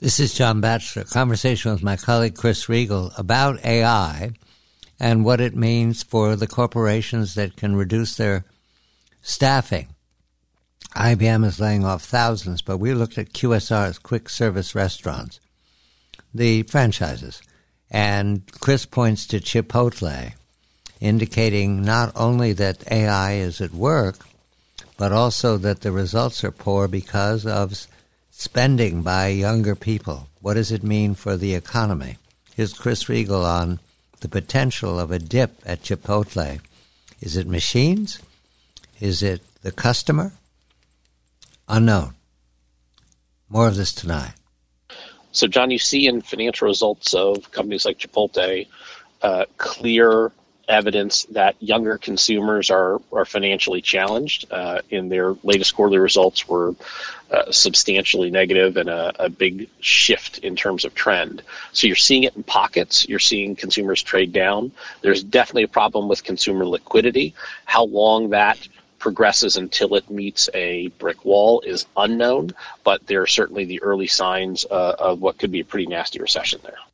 This is John Batchelor. Conversation with my colleague Chris Riegel about AI and what it means for the corporations that can reduce their staffing. IBM is laying off thousands, but we looked at QSR's, quick service restaurants, the franchises. And Chris points to Chipotle, indicating not only that AI is at work, but also that the results are poor because of spending by younger people. What does it mean for the economy? Here's Chris Riegel on the potential of a dip at Chipotle. Is it machines? Is it the customer? Unknown. More of this tonight. So, John, you see in financial results of companies like Chipotle clear evidence that younger consumers are financially challenged. In their latest quarterly results were substantially negative and a big shift in terms of trend. So you're seeing it in pockets. You're seeing consumers trade down. There's definitely a problem with consumer liquidity. How long that progresses until it meets a brick wall is unknown, but there are certainly the early signs of what could be a pretty nasty recession there.